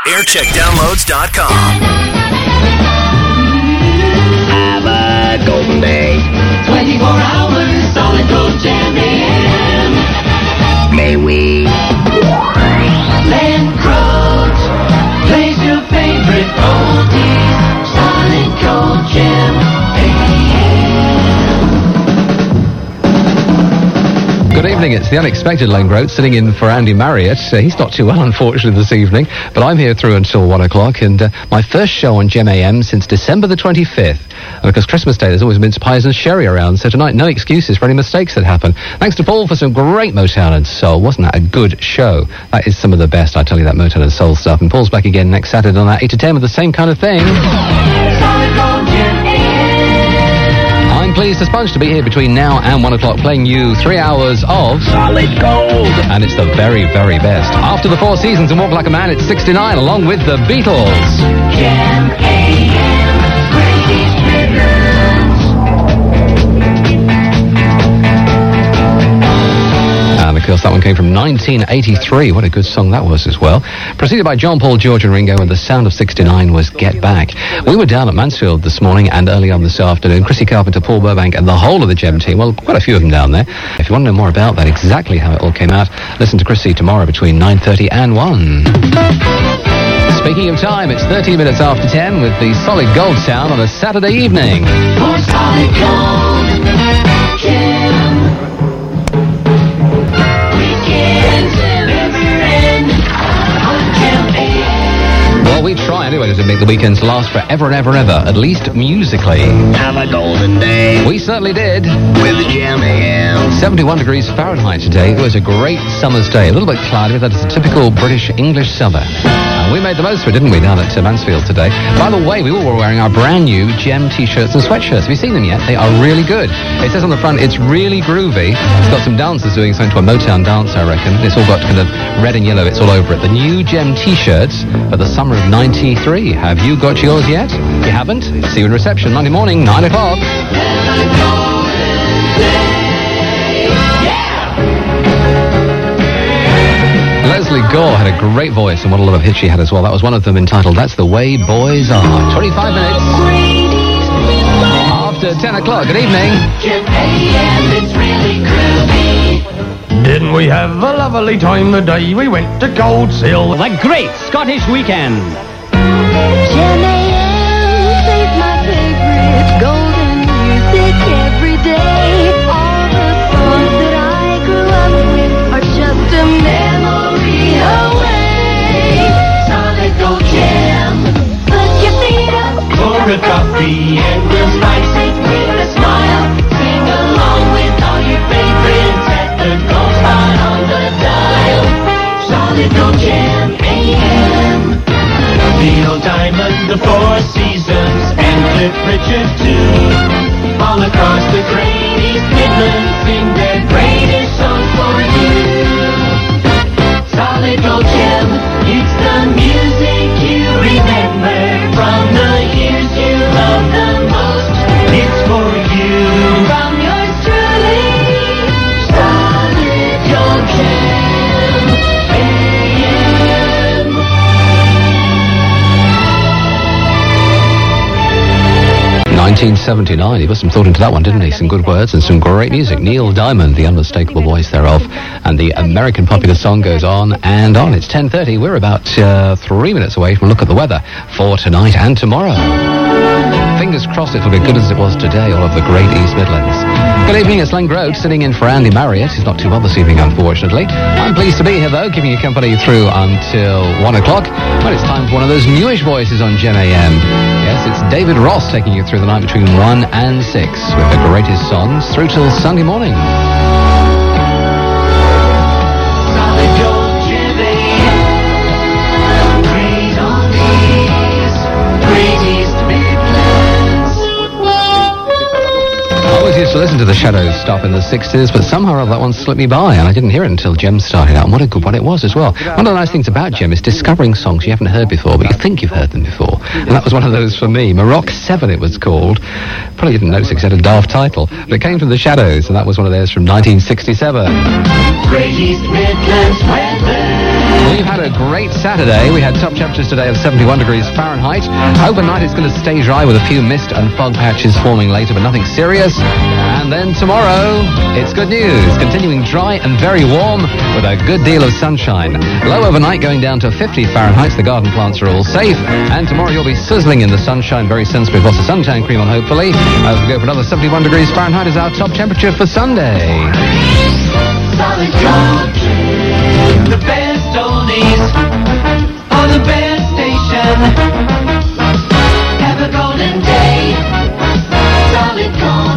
aircheckdownloads.com. Have a golden day. 24 hours, solid gold jam AM. May we? Len Croat plays your favorite oldies. Solid gold jam AM. Good evening, it's the unexpected Len Groat sitting in for Andy Marriott. He's not too well, unfortunately, this evening, but I'm here through until 1 o'clock, and my first show on Gem AM since December the 25th. And because Christmas Day, there's always mince pies and sherry around, so tonight, no excuses for any mistakes that happen. Thanks to Paul for some great Motown and Soul. Wasn't that a good show? That is some of the best, I tell you, that Motown and Soul stuff. And Paul's back again next Saturday on that 8 to 10 with the same kind of thing. Solid gold jam AM. I'm pleased as punch to be here between now and 1 o'clock playing you 3 hours of Solid gold. and it's the very, very best. After the 4 seasons and Walk Like a Man, it's 69 along with the Beatles. Jam AM. Great Midlands. And of course that one came from 1983. What a good song that was as well. Preceded by John Paul, George and Ringo, and the sound of 69 was Get Back. We were down at Mansfield this morning and early on this afternoon. Chrissy Carpenter, Paul Burbank and the whole of the Gem team. Well, quite a few of them down there. If you want to know more about that, exactly how it all came out, listen to Chrissy tomorrow between 9:30 and 1. Speaking of time, it's 13 minutes after 10 with the Solid Gold sound on a Saturday evening. More solid gold jam. Weekends never end on Jam AM. Well, we try anyway to make the weekends last forever and ever and ever, at least musically. Have a golden day. We certainly did. With Gem AM. 71 degrees Fahrenheit today. It was a great summer's day. A little bit cloudy, but that is a typical British English summer. And we made the most of it, didn't we, down at Mansfield today? By the way, we all were wearing our brand new Gem t-shirts and sweatshirts. Have you seen them yet? They are really good. It says on the front, it's really groovy. It's got some dancers doing something to a Motown dance, I reckon. It's all got kind of red and yellow. It's all over it. The new Gem t-shirts for the summer of 93. Have you got yours yet? If you haven't, see you in reception Monday morning, 9 o'clock. Leslie Gore had a great voice, and what a lot of hits she had as well. That was one of them entitled That's the Way Boys Are. 25 minutes after 10 o'clock. Good evening. Jam AM, it's really groovy. Didn't we have a lovely time the day we went to Gold Seal? The great Scottish weekend. Jam AM plays my favorite golden music every day. All the songs that I grew up with are just a memory away. Solid gold jam. Put your feet up. Pour a coffee and we'll spice it with a smile. Sing along with all your favorites at the gold spot on the dial. Solid gold jam AM. Neil Diamond, the 4 Seasons, and Cliff Richard too. All across the great East Midlands sing their greatest songs for you. Solid gold jam, it's the music you remember from the years you love the most. It's for you. From yours truly, Solid gold jam AM. 1979. He put some thought into that one, didn't he? Some good words and some great music. Neil Diamond, the unmistakable voice thereof. And the American popular song goes on and on. It's 10:30. We're about 3 minutes away from a look at the weather for tonight and tomorrow. Fingers crossed it'll be good as it was today, all over the great East Midlands. Good evening, it's Len Groat sitting in for Andy Marriott. He's not too well this evening, unfortunately. I'm pleased to be here, though, giving you company through until 1 o'clock, when it's time for one of those newish voices on Gem AM. Yes, it's David Ross taking you through the night between 1 and 6 with the greatest songs through till Sunday morning. Solid gold jam AM. Great oldies, great East Midlands. I always used to listen to the Shadows stuff in the 60s, but somehow or other that one slipped me by, and I didn't hear it until Gem started out, and what a good one it was as well. One of the nice things about Gem is discovering songs you haven't heard before, but you think you've heard them before, and that was one of those for me. Maroc 7 it was called. Probably didn't notice it 'cause it had a daft title, but it came from the Shadows, and that was one of theirs from 1967. Great East Midlands weather. We've had a great Saturday. We had top temperatures today of 71 degrees Fahrenheit. Overnight it's going to stay dry with a few mist and fog patches forming later, but nothing serious. And then tomorrow, it's good news. Continuing dry and very warm with a good deal of sunshine. Low overnight going down to 50 Fahrenheit. The garden plants are all safe. And tomorrow you'll be sizzling in the sunshine, very sensible. Lots of suntan cream on, hopefully. As we go for another 71 degrees Fahrenheit is our top temperature for Sunday. Solid gold, the best oldies on the best station. Have a golden day. Solid gold.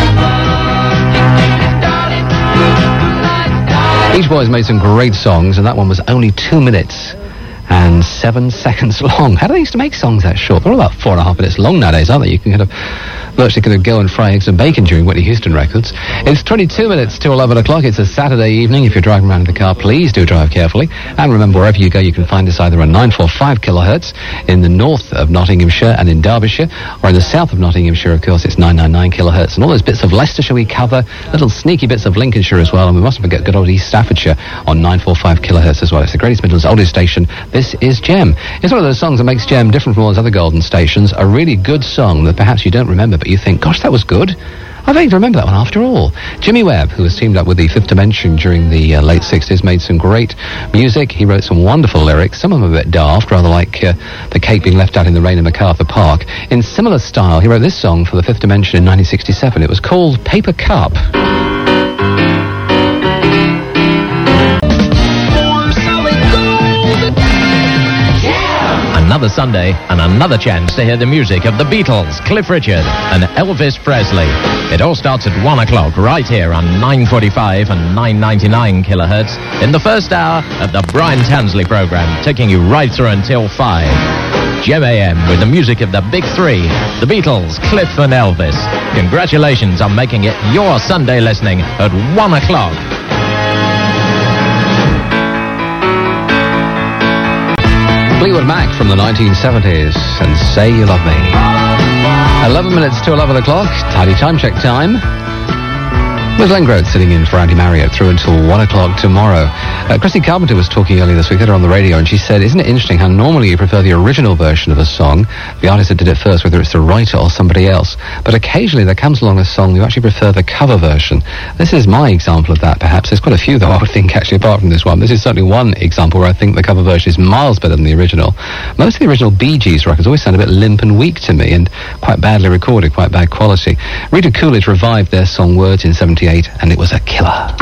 Beach Boys made some great songs, and that one was only 2 minutes and 7 seconds long. How do they used to make songs that short? They're all about 4.5 minutes long nowadays, aren't they? You can virtually go and fry eggs and bacon during Whitney Houston records. It's 22 minutes to 11 o'clock. It's a Saturday evening. If you're driving around in the car, please do drive carefully. And remember, wherever you go, you can find us either on 945 kilohertz in the north of Nottinghamshire and in Derbyshire, or in the south of Nottinghamshire, of course, it's 999 kilohertz. And all those bits of Leicestershire we cover, little sneaky bits of Lincolnshire as well. And we mustn't forget good old East Staffordshire on 945 kilohertz as well. It's the Greatest Midlands oldest station. This is Gem. It's one of those songs that makes Gem different from all those other golden stations. A really good song that perhaps you don't remember, but you think, gosh, that was good. I vaguely remember that one after all. Jimmy Webb, who was teamed up with the Fifth Dimension during the late 60s, made some great music. He wrote some wonderful lyrics, some of them a bit daft, rather like the cake being left out in the rain in MacArthur Park. In similar style, he wrote this song for the Fifth Dimension in 1967. It was called Paper Cup. Another Sunday and another chance to hear the music of the Beatles, Cliff Richard and Elvis Presley. It all starts at 1 o'clock right here on 945 and 999 kilohertz in the first hour of the Brian Tansley program, taking you right through until 5. Gem AM with the music of the Big Three, the Beatles, Cliff and Elvis. Congratulations on making it your Sunday listening at 1 o'clock. Fleetwood Mac from the 1970s and Say You Love Me. 11 minutes to 11 o'clock, tidy time check time. With Glenn Groth sitting in for Andy Marriott through until 1 o'clock tomorrow. Christy Carpenter was talking earlier this week, had her on the radio, and she said, isn't it interesting how normally you prefer the original version of a song, the artist that did it first, whether it's the writer or somebody else, but occasionally there comes along a song you actually prefer the cover version. This is my example of that, perhaps. There's quite a few, though, I would think, actually, apart from this one. This is certainly one example where I think the cover version is miles better than the original. Most of the original Bee Gees records always sound a bit limp and weak to me, and quite badly recorded, quite bad quality. Rita Coolidge revived their song Words in 78, and it was a killer.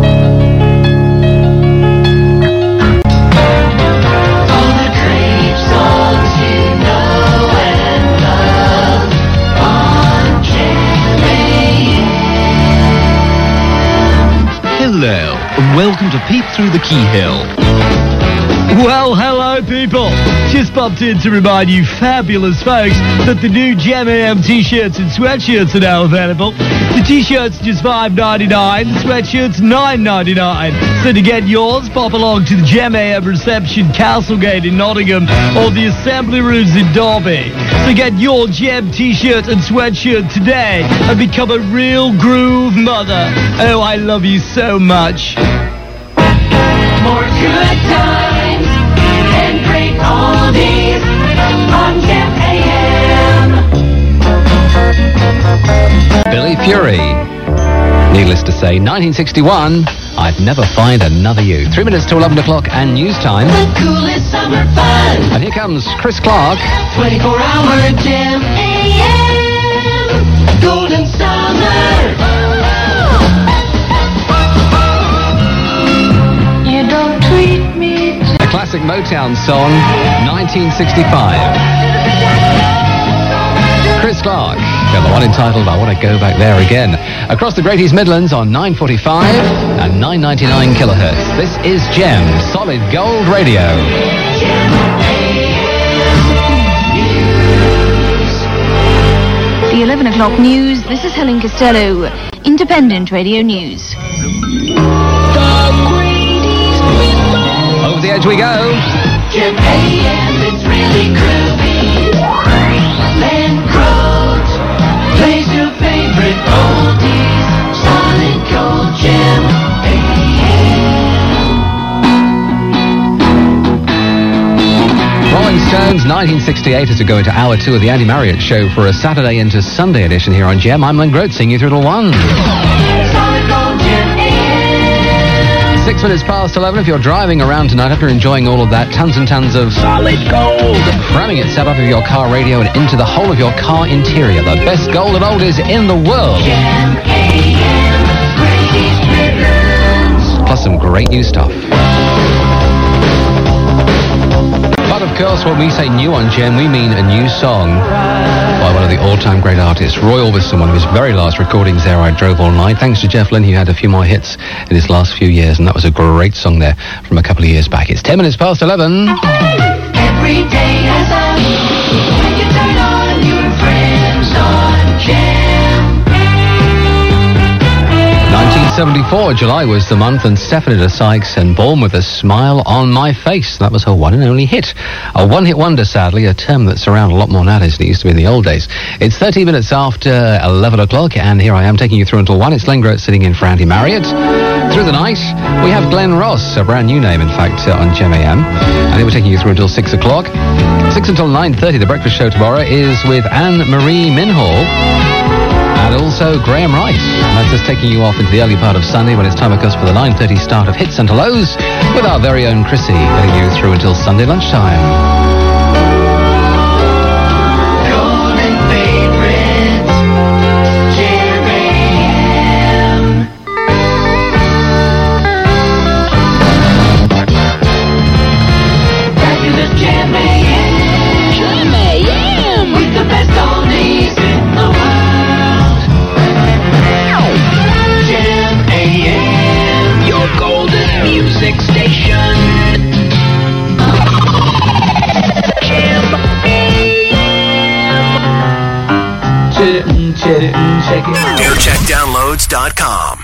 Hello, and welcome to Peep Through the Keyhole. Well, hello, people. Just popped in to remind you fabulous folks that the new Gem AM t-shirts and sweatshirts are now available. The t-shirts are just $5.99, the sweatshirts $9.99. So to get yours, pop along to the Gem AM reception, Castlegate in Nottingham, or the Assembly Rooms in Derby. So get your Gem t-shirt and sweatshirt today and become a real groove mother. Oh, I love you so much. More good times and great oldies on Gem AM. Billy Fury. Needless to say, 1961, I'd never find another you. 3 minutes to 11 o'clock and news time. The coolest summer fun. And here comes Chris Clark. 24-hour Gem AM. Golden Summer. You don't treat me A classic Motown song, 1965. Chris Clark, and the one entitled I Want to Go Back There Again. Across the Great East Midlands on 945 and 999 kilohertz. This is Gem, Solid Gold Radio. The 11 o'clock news. This is Helen Costello, Independent Radio News. Over the edge we go. Gem AM, it's really groovy. Glenn Groth plays your favorite oldies. Solid Gold Gem AM. Since 1968 as we go into hour 2 of the Andy Marriott Show for a Saturday into Sunday edition here on Gem. I'm Len Grote, seeing you through till 1. Solid Gold Gem AM. 6 minutes past 11. If you're driving around tonight, after enjoying all of that, tons and tons of Solid gold. cramming itself up of your car radio and into the whole of your car interior. The best gold and oldies in the world. Gem AM. Brady's Ribbons. Plus some great new stuff. But of course, when we say new on Gem, we mean a new song by one of the all-time great artists, Roy Orbison, one of his very last recordings there, I Drove All Night. Thanks to Jeff Lynne, he had a few more hits in his last few years, and that was a great song there from a couple of years back. It's 10 minutes past 11. Every day as a when you turn on your friends on Gem. 1974, July was the month, and Stephanie Sykes and Born with a Smile on My Face. That was her one and only hit. A one-hit wonder, sadly, a term that's around a lot more nowadays than it used to be in the old days. It's 30 minutes after 11 o'clock, and here I am taking you through until 1. It's Len Grote sitting in for Andy Marriott. Through the night, we have Glenn Ross, a brand new name, in fact, on Gem AM. And we're taking you through until 6 o'clock. 6 until 9:30, the breakfast show tomorrow is with Anne-Marie Minhall. And also Graham Rice. And that's just taking you off into the early part of Sunday when it's time, of course, for the 9:30 start of Hits and Lows with our very own Chrissy, getting you through until Sunday lunchtime. Golden favorites, Gem AM. Fabulous Gem AM. Gem AM. With the best oldies in the world. Gem AM. Your golden music station. Gem AM. Check it. AirCheckDownloads.com.